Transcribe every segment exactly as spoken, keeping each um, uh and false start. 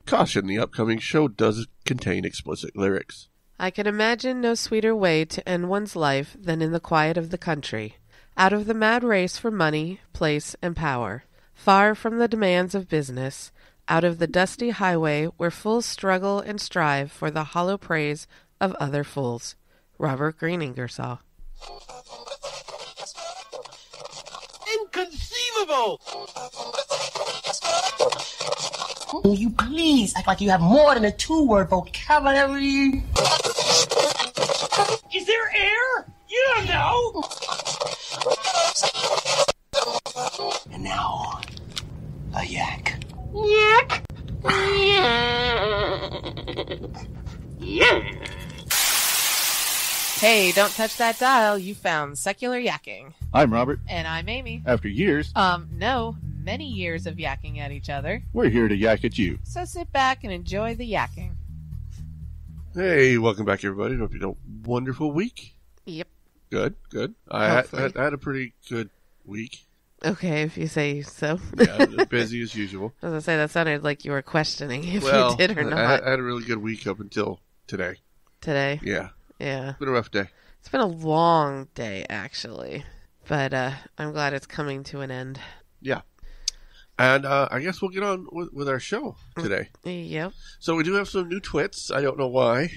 Caution, the upcoming show does contain explicit lyrics. I can imagine no sweeter way to end one's life than in the quiet of the country, out of the mad race for money, place, and power, far from the demands of business, out of the dusty highway where fools struggle and strive for the hollow praise of other fools. Robert Greene Ingersoll. Inconceivable! Will you please act like you have more than a two-word vocabulary? Is there air? You don't know! And now, a yak. Yak! Yeah. Hey, don't touch that dial. You found Secular Yakking. I'm Robert. And I'm Amy. After years, Um, no, many years of yakking at each other. we're here to yak at you. So sit back and enjoy the yakking. Hey, welcome back, everybody. Hope you had a wonderful week. Yep. Good, good. I had, Hopefully. had, had a pretty good week. Okay, if you say so. Yeah, busy as usual. I was going to say, that sounded like you were questioning if well, you did or I, not I had- I had a really good week up until today. today. Yeah, Yeah. it's been a rough day. It's been a long day, actually. But uh, I'm glad it's coming to an end. Yeah. And uh, I guess we'll get on with, with our show today. Yep. So we do have some new twits. I don't know why.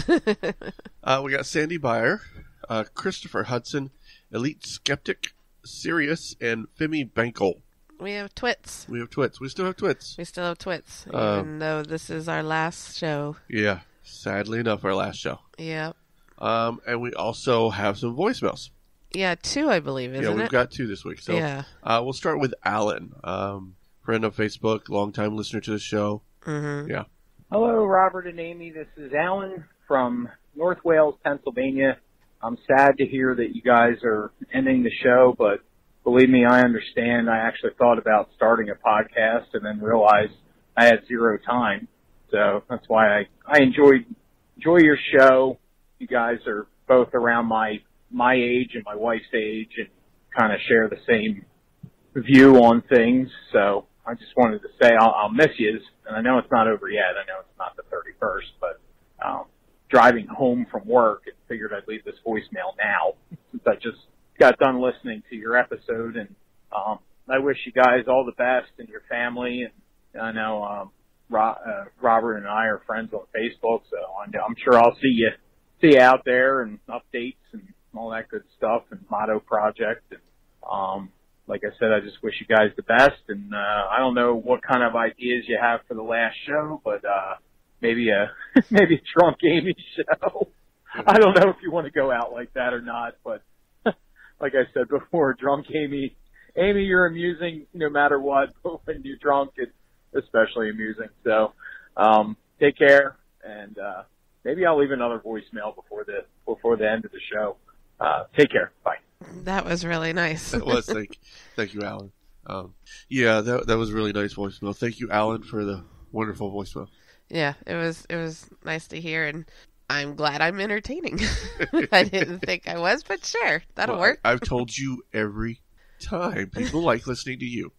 uh, we got Sandy Byer, uh, Christopher Hudson, Elite Skeptic, Sirius, and Femi Bankel. We have twits. We have twits. We still have twits. We still have twits, Um, even though this is our last show. Yeah. Sadly enough, our last show. Yep. Um, and we also have some voicemails. Yeah, two, I believe, isn't yeah, we've it? got two this week. So Yeah. uh, we'll start with Alan, um, friend of Facebook, longtime listener to the show. Mm-hmm. Yeah. Hello, Robert and Amy. This is Alan from North Wales, Pennsylvania. I'm sad to hear that you guys are ending the show, but believe me, I understand. I actually thought about starting a podcast and then realized I had zero time. So that's why I, I enjoy, enjoy your show. You guys are both around my, my age and my wife's age and kind of share the same view on things. So I just wanted to say I'll, I'll miss you. And I know it's not over yet. I know it's not the thirty-first, but, um, driving home from work and figured I'd leave this voicemail now since I just got done listening to your episode. And, um, I wish you guys all the best and your family. And I know, um, Ro- uh, Robert and I are friends on Facebook, so I know, I'm sure I'll see you, see you out there and updates and all that good stuff and Motto Project. And, um, like I said, I just wish you guys the best. And, uh, I don't know what kind of ideas you have for the last show, but, uh, maybe a, maybe a Drunk Amy show. I don't know if you want to go out like that or not, but like I said before, Drunk Amy, Amy, you're amusing no matter what, but when you're drunk, it's especially amusing. So, um, take care, and, uh, maybe I'll leave another voicemail before the, before the end of the show. Uh, take care. Bye. That was really nice. That was. Thank, thank you, Alan. Um, yeah, that that was a really nice voicemail. Thank you, Alan, for the wonderful voicemail. Yeah, it was it was nice to hear, and I'm glad I'm entertaining. I didn't think I was, but sure, that'll Well, work. I, I've told you every time. People like listening to you.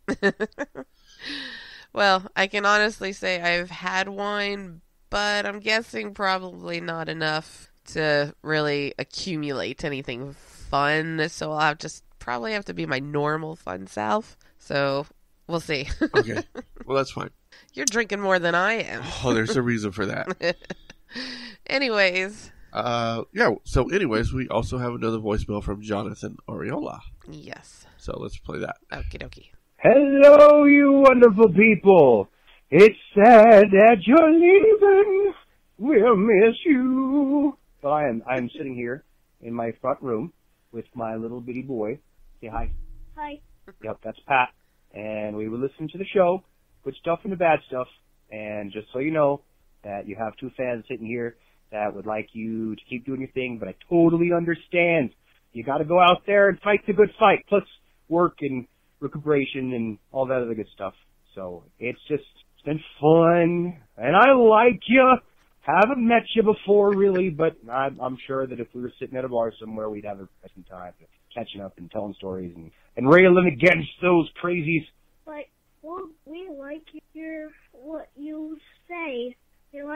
Well, I can honestly say I've had wine, but I'm guessing probably not enough to really accumulate anything fun. So I'll have just probably have to be my normal fun self. So we'll see. Okay. Well, that's fine. You're drinking more than I am. Oh, there's a reason for that. Anyways. Uh, yeah. So, anyways, we also have another voicemail from Jonathan Oriola. Yes. So let's play that. Okie dokie. Hello, you wonderful people. It's sad that you're leaving. We'll miss you. Well, I am. I am sitting here in my front room with my little bitty boy. Say hi. Hi. Yep, that's Pat. And we were listening to the show, good stuff and the bad stuff. And just so you know that you have two fans sitting here that would like you to keep doing your thing, but I totally understand. You got to go out there and fight the good fight, plus work and recuperation and all that other good stuff. So it's just it's been fun, and I like you. Haven't met you before, really, but I'm, I'm sure that if we were sitting at a bar somewhere, we'd have a some time catching up and telling stories and, and railing against those crazies. But well, we like your what you say.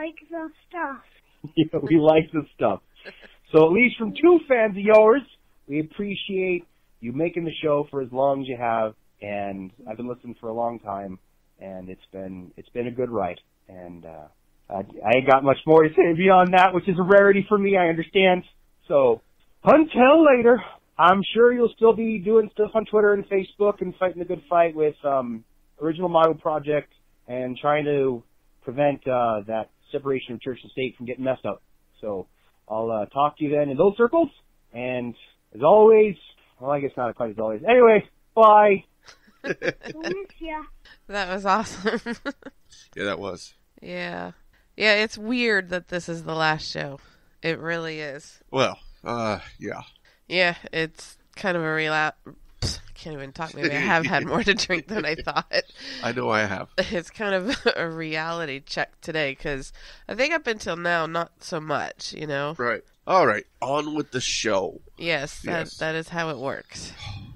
like the stuff. Yeah, we like the stuff. So at least from two fans of yours, we appreciate you making the show for as long as you have. And I've been listening for a long time, and it's been it's been a good ride. And uh, I, I ain't got much more to say beyond that, which is a rarity for me, I understand. So until later, I'm sure you'll still be doing stuff on Twitter and Facebook and fighting the good fight with um, Original Model Project and trying to prevent uh, that separation of church and state from getting messed up. So I'll uh, talk to you then in those circles. And as always, well, I guess not quite as always. Anyway, bye. Miss ya. That was awesome. Yeah, that was. Yeah. Yeah, it's weird that this is the last show. It really is. Well, uh, yeah. Yeah, it's kind of a real... I can't even talk. Maybe I have had more to drink than I thought. I know I have. It's kind of a reality check today, because I think up until now, not so much, you know? Right. All right, on with the show. Yes, that, Yes. that is how it works.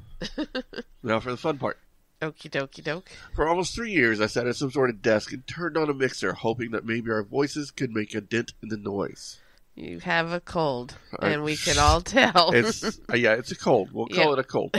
Now for the fun part. Okie dokie doke. For almost three years, I sat at some sort of desk and turned on a mixer, hoping that maybe our voices could make a dent in the noise. You have a cold, I- and we can all tell. It's uh, yeah, it's a cold. We'll call Yeah. it a cold.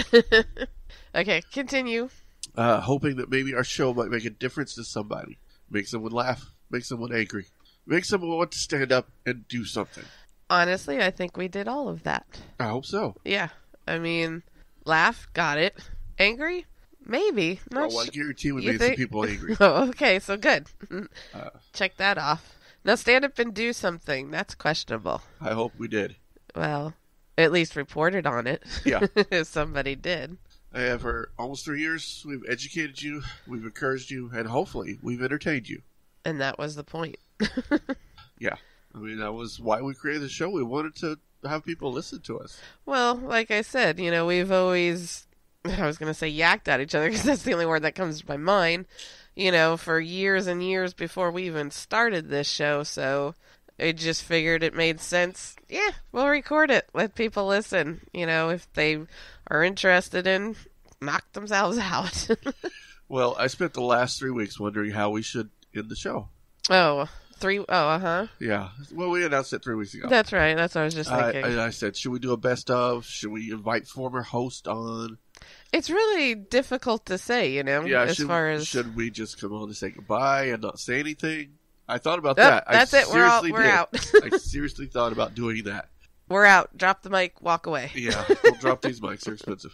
Okay, continue. Uh, hoping that maybe our show might make a difference to somebody, make someone laugh, make someone angry, make someone want to stand up and do something. Honestly, I think we did all of that. I hope so. Yeah, I mean, laugh, got it. Angry? Maybe. Not Well, I su- guarantee we You made some think- people angry. Oh, okay, so good. Uh, Check that off. Now stand up and do something. That's questionable. I hope we did. Well, at least reported on it. Yeah. If somebody did. And for almost three years, we've educated you, we've encouraged you, and hopefully we've entertained you. And that was the point. Yeah. I mean, that was why we created the show. We wanted to have people listen to us. Well, like I said, you know, we've always, I was going to say yacked at each other because that's the only word that comes to my mind, you know, for years and years before we even started this show. So I just figured it made sense. Yeah, we'll record it. Let people listen. You know, if they are interested in, knock themselves out. Well, I spent the last three weeks wondering how we should end the show. Oh, three, oh, uh-huh. Yeah. Well, we announced it three weeks ago. That's right. That's what I was just I, thinking. I, I said, should we do a best of? Should we invite former host on? It's really difficult to say, you know, Yeah, as should, far as... should we just come on and say goodbye and not say anything? I thought about Oh, that. that's I it. We're out. seriously We're did. out. I seriously thought about doing that. We're out. Drop the mic. Walk away. Yeah, don't drop these mics. They're expensive.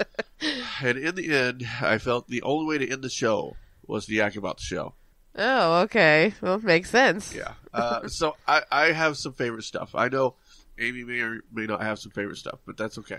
And in the end, I felt the only way to end the show was to yak about the show. Oh, okay. Well, makes sense. Yeah. Uh, so I, I have some favorite stuff. I know Amy may or may not have some favorite stuff, but that's okay.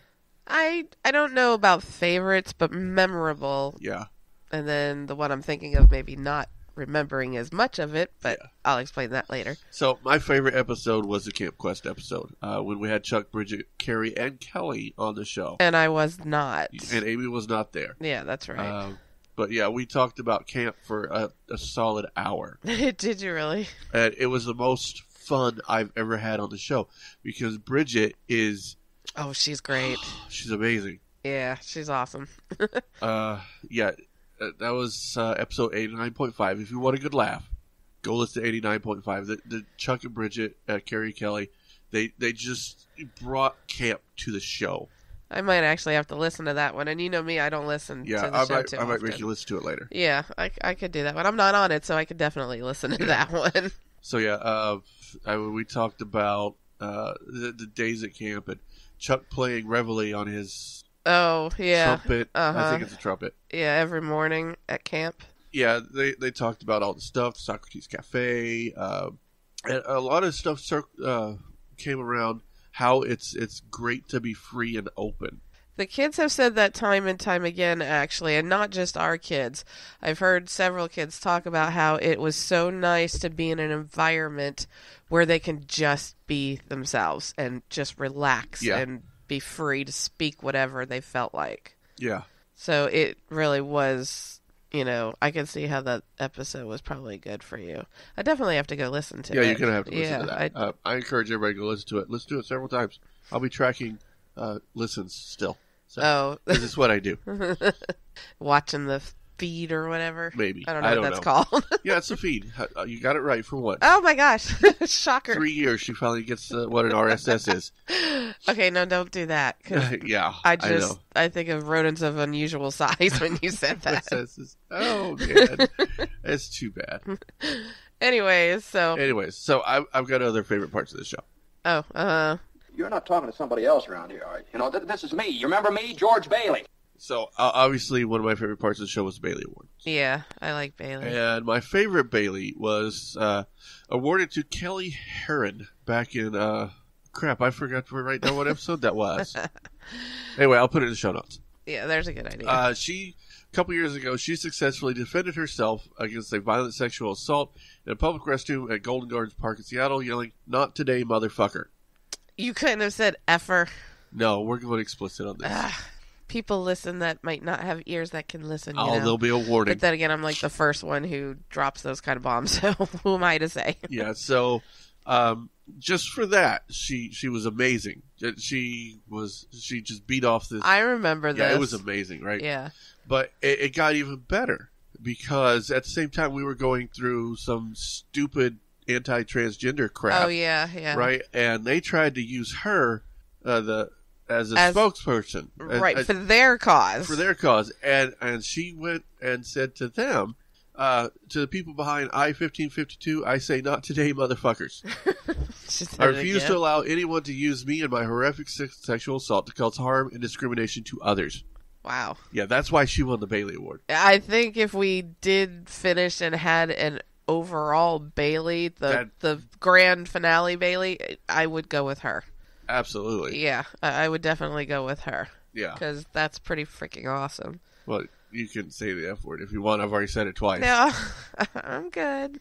I I don't know about favorites, but memorable. Yeah. And then the one I'm thinking of, maybe not remembering as much of it, but Yeah. I'll explain that later. So my favorite episode was the Camp Quest episode, uh, when we had Chuck, Bridget, Carrie, and Kelly on the show. And I was not. And Amy was not there. Yeah, that's right. Um, but yeah, we talked about camp for a, a solid hour. Did you really? And it was the most fun I've ever had on the show because Bridget is, Oh, she's great. she's amazing. Yeah, she's awesome. Uh, yeah, uh, that was uh, episode eighty-nine point five. If you want a good laugh, go listen to eighty-nine point five. The, the Chuck and Bridget, uh, Carrie Kelly, they, they just brought camp to the show. I might actually have to listen to that one. And you know me, I don't listen Yeah, to the I show might, too I might often. make you listen to it later. Yeah, I, I could do that one. I'm not on it, so I could definitely listen to that one. So yeah, uh, I, we talked about uh, the, the days at camp and Chuck playing Reveille on his Oh, yeah. trumpet. Uh-huh. I think it's a trumpet. Yeah, every morning at camp. Yeah, they, they talked about all the stuff, Socrates Cafe, uh, and a lot of stuff cir- uh, came around how it's it's great to be free and open. The kids have said that time and time again, actually, and not just our kids. I've heard several kids talk about how it was so nice to be in an environment where they can just be themselves and just relax Yeah. and be free to speak whatever they felt like. Yeah. So it really was, you know, I can see how that episode was probably good for you. I definitely have to go listen to Yeah, it. you're going to have to listen yeah, to that. I, Uh, I encourage everybody to go listen to it. Listen to it several times. I'll be tracking uh, listens still. So, oh, this is what I do. watching the feed or whatever. Maybe. I don't know I what don't that's know. called. Yeah, it's a feed. Uh, You got it right for once. Oh my gosh. Shocker. Three years, she finally gets uh, what an R S S is. Okay, no, don't do that. 'Cause Yeah, I just, know. I, think of rodents of unusual size when you said that. R S S is, oh, man. It's too bad. Anyways, so, Anyways, so I've, I've got other favorite parts of the show. oh, uh, You're not talking to somebody else around here, are you? You know, th- this is me. You remember me? George Bailey. So uh, obviously, one of my favorite parts of the show was the Bailey Award. yeah, I like Bailey. And my favorite Bailey was uh, awarded to Kelly Herron back in, uh, crap, I forgot to write down what episode that was. Anyway, I'll put it in the show notes. Yeah, there's a good idea. Uh, she, a couple years ago, she successfully defended herself against a violent sexual assault in a public restroom at Golden Gardens Park in Seattle, yelling, "Not today, motherfucker." You couldn't have said effer. No, we're going explicit on this. People listen that might not have ears that can listen, you Oh, know? there'll be a warning. But then again, I'm like the first one who drops those kind of bombs, so who am I to say? Yeah, so um, just for that, she she was amazing. She was she just beat off this. I remember this. Yeah, it was amazing, right? Yeah. But it, it got even better because at the same time we were going through some stupid anti-transgender crap. Oh, yeah, yeah. Right, and they tried to use her uh, the as a As- spokesperson, Right, as- for their cause. for their cause, and and she went and said to them, uh, to the people behind I fifteen fifty-two, I say not today, motherfuckers. She said I it refuse again. to allow anyone to use me and my horrific sex- sexual assault to cause harm and discrimination to others. Wow. Yeah, that's why she won the Bailey Award. I think if we did finish and had an overall Bailey, the That- the grand finale Bailey, I would go with her. Absolutely. Yeah, I I would definitely go with her. Yeah. Because that's pretty freaking awesome. Well, you can say the F word if you want. I've already said it twice. No, I'm good.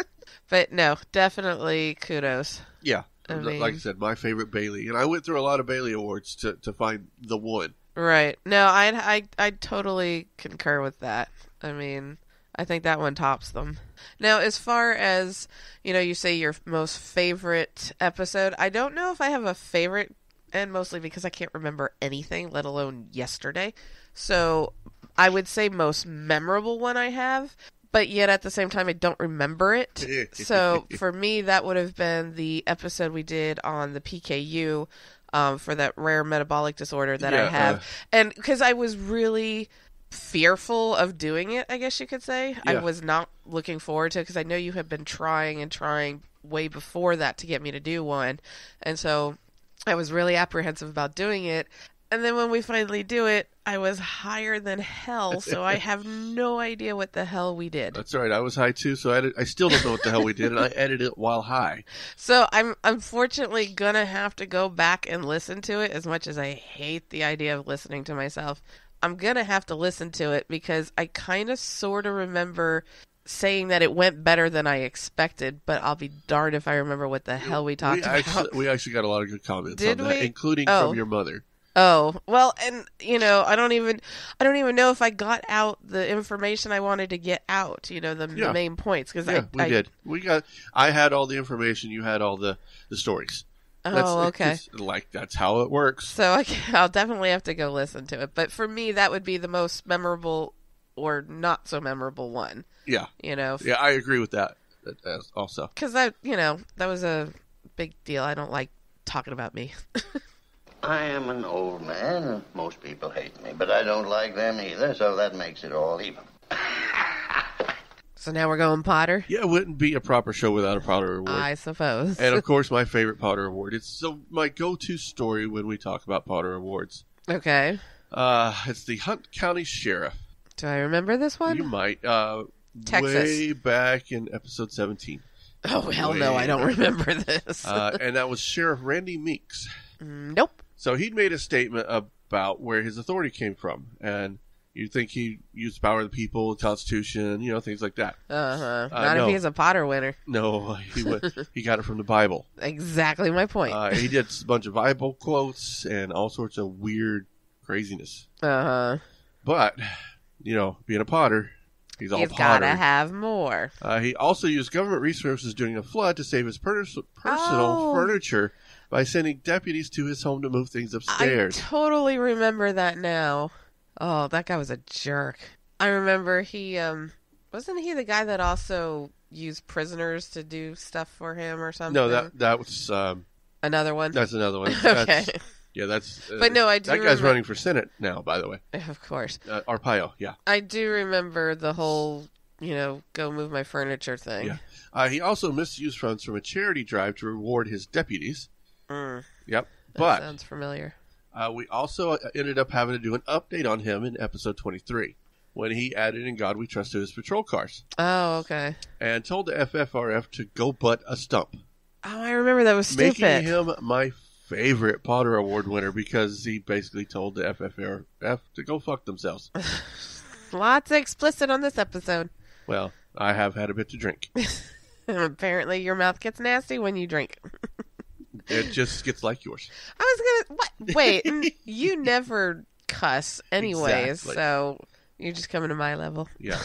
But no, definitely kudos. Yeah. I Like mean- I said, my favorite Bailey. And I went through a lot of Bailey Awards to, to find the one. Right. No, I I I totally concur with that. I mean, I think that one tops them. Now, as far as, you know, you say your most favorite episode, I don't know if I have a favorite, and mostly because I can't remember anything, let alone yesterday. So, I would say most memorable one I have, but yet at the same time I don't remember it. So, for me, that would have been the episode we did on the P K U um, for that rare metabolic disorder that I Yeah, have. uh, And because I was really fearful of doing it, I guess you could say. I Yeah. was not looking forward to it because I know you had been trying and trying way before that to get me to do one. And so I was really apprehensive about doing it. And then when we finally do it, I was higher than hell, so I have no idea what the hell we did. That's right. I was high too, so I, edit, I still don't know what the hell we did, and I edited it while high. So I'm unfortunately gonna have to go back and listen to it. As much as I hate the idea of listening to myself, I'm gonna have to listen to it because I kind of sort of remember saying that it went better than I expected, but I'll be darned if I remember what the hell we talked we about. Actually, we actually got a lot of good comments Did on that, we? including Oh. from your mother. Oh, well, and you know, I don't even I don't even know if I got out the information I wanted to get out, you know, the, Yeah. the main points cuz Yeah, I we I, did. We got. I had all the information. You had all the the stories. Oh, okay. it's like that's how it works. So I, I'll definitely have to go listen to it. But for me, that would be the most memorable or not so memorable one. Yeah. You know? Yeah, I agree with that. that uh, also, Because that, you know, that was a big deal. I don't like talking about me. I am an old man, and most people hate me, but I don't like them either, so that makes it all even. So now we're going Potter? yeah, it wouldn't be a proper show without a Potter Award. I suppose. And of course, my favorite Potter Award. It's so my go-to story when we talk about Potter Awards. Okay. Uh, it's the Hunt County Sheriff. Do I remember this one? You might. Uh, Texas. Way back in episode seventeen. Oh, hell Way no, I don't back. remember this. uh, and that was Sheriff Randy Meeks. Nope. So he'd made a statement about where his authority came from, and you'd think he used power of the people, the Constitution, you know, things like that. Uh-huh. Uh, Not no. if he's a Potter winner. No, he went, he got it from the Bible. Exactly my point. Uh, he did a bunch of Bible quotes and all sorts of weird craziness. Uh-huh. But, you know, being a Potter, he's all He's Potter. gotta have more. Uh, he also used government resources during a flood to save his per- personal Oh. furniture by sending deputies to his home to move things upstairs. I totally remember that now. Oh, that guy was a jerk. I remember he, um, wasn't he the guy that also used prisoners to do stuff for him or something? No, that that was um, another one. That's another one. Okay. That's, yeah, that's. Uh, But no, I do That guy's remember- running for Senate now, by the way. Of course. Uh, Arpaio, yeah. I do remember the whole, you know, go move my furniture thing. Yeah. Uh, he also misused funds from a charity drive to reward his deputies. Mm, Yep. that But sounds familiar. uh, we also ended up having to do an update on him in episode twenty-three when he added In God We Trust to his patrol cars Oh, okay. and told the F F R F to go butt a stump, Oh, I remember that was stupid. making him my favorite Potter Award winner because he basically told the F F R F to go fuck themselves. Lots of explicit on this episode. Well, I have had a bit to drink. Apparently your mouth gets nasty when you drink. It just gets like yours. I was gonna... What? Wait, mm, you never cuss anyways, Exactly. so you're just coming to my level. Yeah.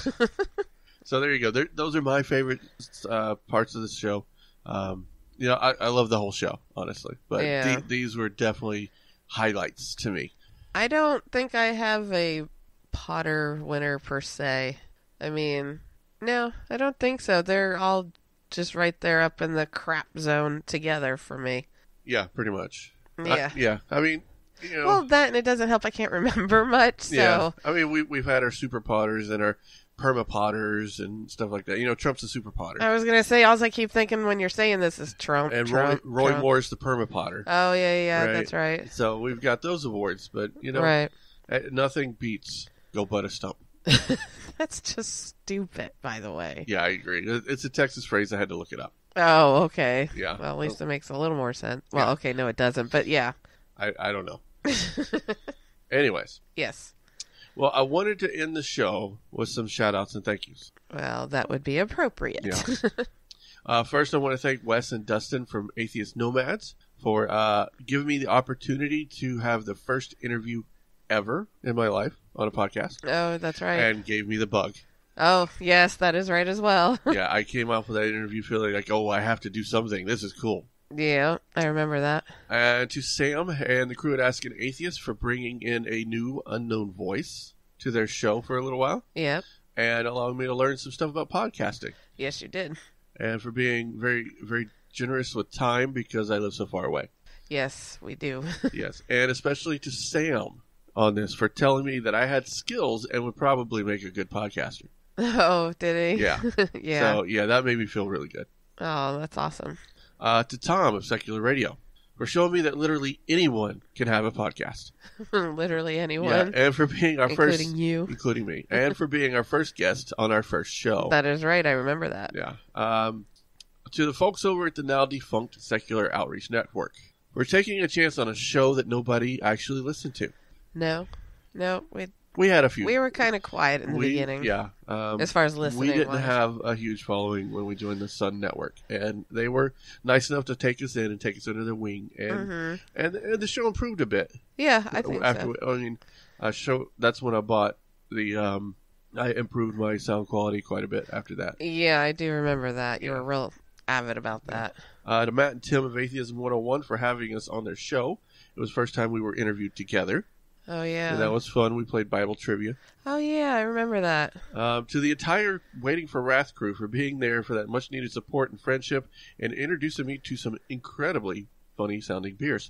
So there you go. There, those are my favorite uh, parts of the show. Um, you know, I, I love the whole show, honestly. But Yeah. the, these were definitely highlights to me. I don't think I have a Potter winner per se. I mean, no, I don't think so. They're all just right there up in the crap zone together for me. Yeah, pretty much. Yeah. I, yeah. I mean, you know. Well, that and it doesn't help I can't remember much, so... Yeah. I mean, we, we've had our Super Potters and our Perma Potters and stuff like that. You know, Trump's a Super Potter. I was going to say, all I keep thinking when you're saying this is Trump. and Trump, Roy, Roy Trump. Moore's the Perma Potter. Oh, yeah, yeah, Right? that's right. So we've got those awards, but, you know, Right. eh, nothing beats Go Butt a Stump. That's just stupid, by the way. Yeah, I agree. It- It's a Texas phrase. I had to look it up. Oh, okay. Yeah. Well, at least it makes a little more sense. Well, Yeah. okay, no, it doesn't, but yeah. I, I don't know. Anyways. Yes. Well, I wanted to end the show with some shout outs and thank yous. Well, that would be appropriate. Yeah. Uh, first, I want to thank Wes and Dustin from Atheist Nomads for uh, giving me the opportunity to have the first interview ever in my life on a podcast. Oh, that's right. And gave me the bug. Oh, yes, that is right as well. Yeah, I came out with that interview feeling like, oh, I have to do something. This is cool. Yeah, I remember that. And to Sam and the crew at Ask an Atheist for bringing in a new unknown voice to their show for a little while. Yep. And allowing me to learn some stuff about podcasting. Yes, you did. And for being very, very generous with time because I live so far away. Yes, we do. Yes. And especially to Sam on this for telling me that I had skills and would probably make a good podcaster. Oh, did he? Yeah. Yeah. So, yeah, that made me feel really good. Oh, that's awesome. Uh, to Tom of Secular Radio for showing me that literally anyone can have a podcast. Literally Yeah, anyone. and for being our first, Including you. including me, and for being our first guest on our first show. That is right. I remember that. Yeah. Um, to the folks over at the now defunct Secular Outreach Network, we're taking a chance on a show that nobody actually listened to. No. No, we We had a few. we were kind of quiet in the We- beginning. Yeah. Um, As far as listening we didn't wise. have a huge following when we joined the Sun Network, and they were nice enough to take us in and take us under their wing, and Mhm. and, and the show improved a bit. Yeah, I think after so. we- I mean, uh, show that's when I bought the. Um, I improved my sound quality quite a bit after that. Yeah, I do remember that. You were real avid about that. Uh, to Matt and Tim of Atheism one oh one for having us on their show. It was the first time we were interviewed together. Oh, yeah. And that was fun. We played Bible trivia. Oh, yeah, I remember that. Um, to the entire Waiting for Wrath crew for being there for that much needed support and friendship and introducing me to some incredibly funny sounding beers.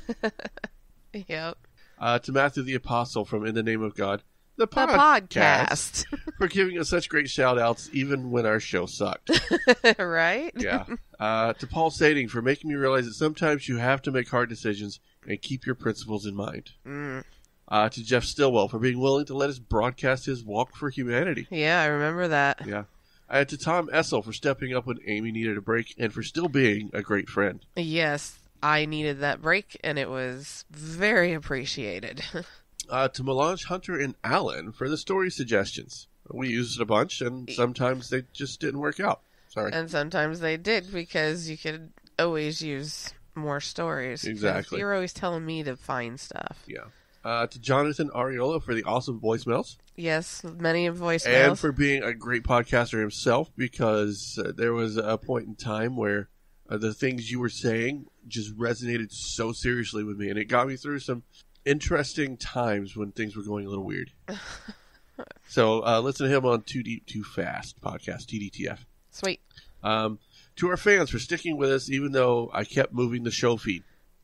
Yep. Uh, to Matthew the Apostle from In the Name of God, the, The podcast, podcast. for giving us such great shout outs even when our show sucked. Right? Yeah. Uh, to Paul Sading for making me realize that sometimes you have to make hard decisions and keep your principles in mind. Mm. Uh, to Jeff Stillwell for being willing to let us broadcast his Walk for Humanity. Yeah, I remember that. Yeah. And to Tom Essel for stepping up when Amy needed a break and for still being a great friend. Yes, I needed that break, and it was very appreciated. Uh, to Melange Hunter and Alan for the story suggestions. We used it a bunch, and sometimes they just didn't work out. Sorry. And sometimes they did, because you could always use more stories. 'Cause Exactly. You're always telling me to find stuff. Yeah. Uh, to Jonathan Ariola for the awesome voicemails. Yes, many voicemails. And for being a great podcaster himself, because uh, there was a point in time where uh, the things you were saying just resonated so seriously with me, and it got me through some interesting times when things were going a little weird. So uh, listen to him on Too Deep, Too Fast podcast, T D T F. Sweet. Um, to our fans for sticking with us, even though I kept moving the show feed.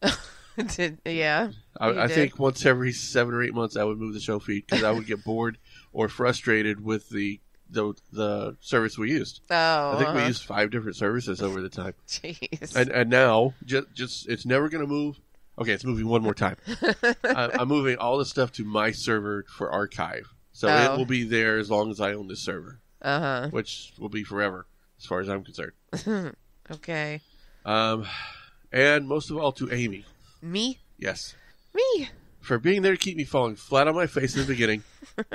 Did, yeah. I, I did. think once every seven or eight months I would move the show feed because I would get bored or frustrated with the the, the service we used. Oh, I think we uh-huh. used five different services over the time. Jeez. And and now just just it's never going to move. Okay, it's moving one more time. I, I'm moving all the stuff to my server for archive, so Oh. it will be there as long as I own this server, Uh huh. which will be forever as far as I'm concerned. Okay. Um, and most of all to Amy. Me? Yes. Me? For being there to keep me falling flat on my face in the beginning.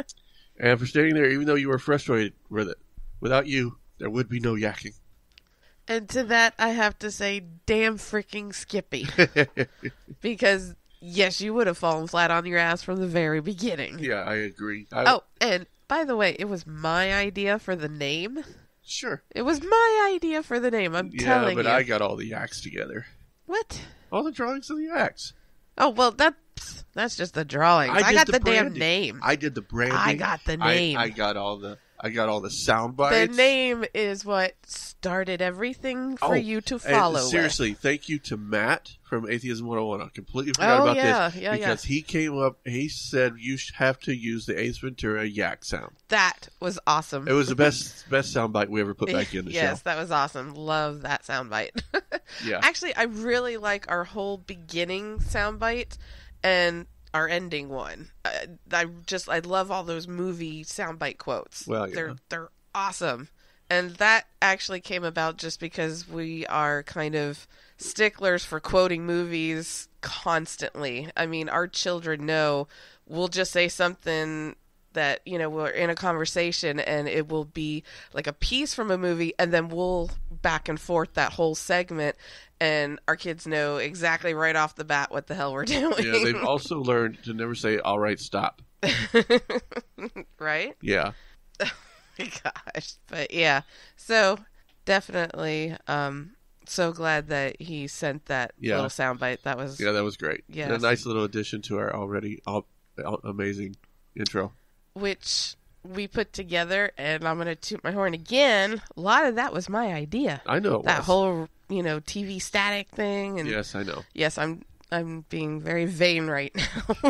And for staying there even though you were frustrated with it. Without you, there would be no yakking. And to that, I have to say, damn freaking Skippy. Because, yes, you would have fallen flat on your ass from the very beginning. Yeah, I agree. I, Oh, and by the way, it was my idea for the name. Sure. It was my idea for the name, I'm Yeah, telling but you. I got all the yaks together. What? All the drawings of the yaks. Oh, well, that's, that's just the drawings. I, did got the, damn branding. name. I did the branding. I got the I- name. I, got all the I got all the sound The bites. name is what started everything for Oh, you to and follow. seriously, thank you to Matt from Atheism one oh one. I completely forgot Oh, about yeah, this yeah, yeah. because he came up. He said you should have to use the Ace Ventura yak sound. with. That was awesome. It was the best best sound bite we ever put back in the yes, show. that was awesome. Love that soundbite. Yeah. Actually, I really like our whole beginning soundbite and our ending one. I, I just I love all those movie soundbite quotes. Well, yeah. They're they're awesome. And that actually came about just because we are kind of sticklers for quoting movies constantly. I mean, our children know we'll just say something that, you know, we're in a conversation and it will be like a piece from a movie and then we'll back and forth that whole segment and our kids know exactly right off the bat what the hell we're doing. Yeah, they've also learned to never say, all right, stop. Right? Yeah. Oh my gosh. But yeah. So definitely um so glad that he sent that Yeah. little soundbite. That was Yeah, that was great. Yes. A nice little addition to our already all, all- amazing intro. which we put together, and I'm going to toot my horn again. A lot of that was my idea. I know it that was. whole, you know, T V static thing. And Yes, I know. yes, I'm I'm being very vain right now.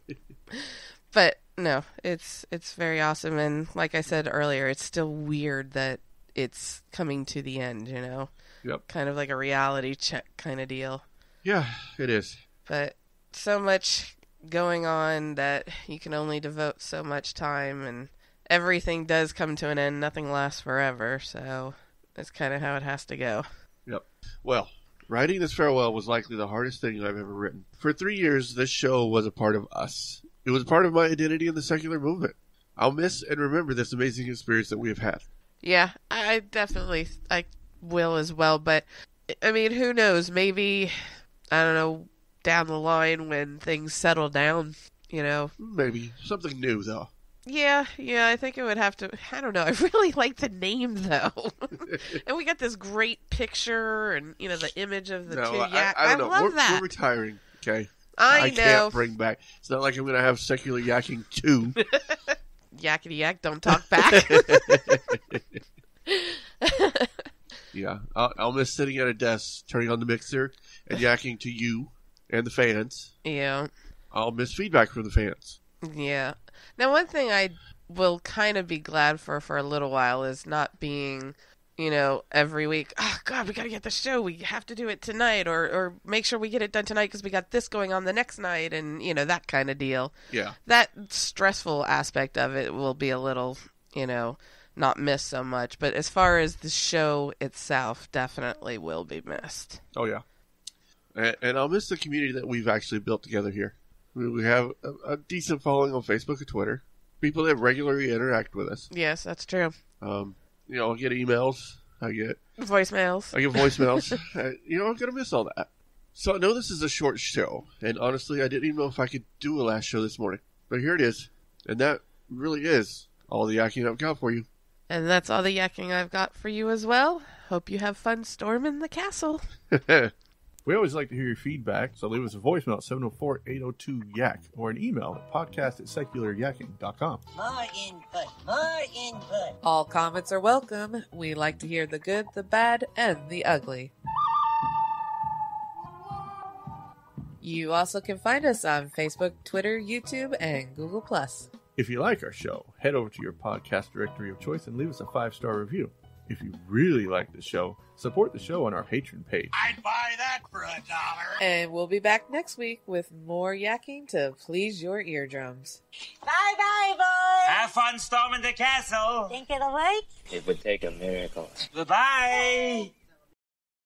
But no, it's it's very awesome, and like I said earlier, it's still weird that it's coming to the end. You know, Yep. kind of like a reality check kind of deal. Yeah, it is. But so much going on that you can only devote so much time, and everything does come to an end. Nothing lasts forever, so that's kind of how it has to go. Yep. Well, writing this farewell was likely the hardest thing I've ever written. For three years, this show was a part of us. It was part of my identity in the secular movement. I'll miss and remember this amazing experience that we have had. Yeah, I I definitely I will as well, but I mean, who knows? Maybe, I don't know, down the line when things settle down, you know. Maybe. Something new, though. Yeah, yeah, I think it would have to. I don't know. I really like the name though, and we got this great picture, and you know the image of the No, two I, yak. I don't know. love we're, that. we're retiring, okay? I, know. can't bring back. It's not like I'm going to have secular yakking two. Yakety yak, don't talk back. Yeah, I'll, I'll miss sitting at a desk, turning on the mixer, and yakking to you and the fans. Yeah, I'll miss feedback from the fans. yeah. Now, one thing I will kind of be glad for for a little while is not being, you know, every week, oh, God, we got to get the show. We have to do it tonight, or, or make sure we get it done tonight because we got this going on the next night, and, you know, that kind of deal. Yeah. That stressful aspect of it will be a little, you know, not missed so much. But as far as the show itself, definitely will be missed. Oh, yeah. And, and I'll miss the community that we've actually built together here. We, we have a, a decent following on Facebook and Twitter. People that regularly interact with us. Yes, that's true. Um, you know, I get emails. I get Voicemails. I get voicemails. uh, you know, I'm going to miss all that. So I know this is a short show. And honestly, I didn't even know if I could do a last show this morning. But here it is. And that really is all the yakking I've got for you. And that's all the yakking I've got for you as well. Hope you have fun storming the castle. We always like to hear your feedback, so leave us a voicemail at seven oh four, eight oh two, Y A C or an email at podcast at secular yakking dot com. More input, more input. All comments are welcome. We like to hear the good, the bad, and the ugly. You also can find us on Facebook, Twitter, YouTube, and Google plus. If you like our show, head over to your podcast directory of choice and leave us a five-star review. If you really like the show, support the show on our Patreon page. I'd buy that for a dollar. And we'll be back next week with more yakking to please your eardrums. Bye-bye, boys. Have fun storming the castle. Think it'll work? It would take a miracle. Goodbye.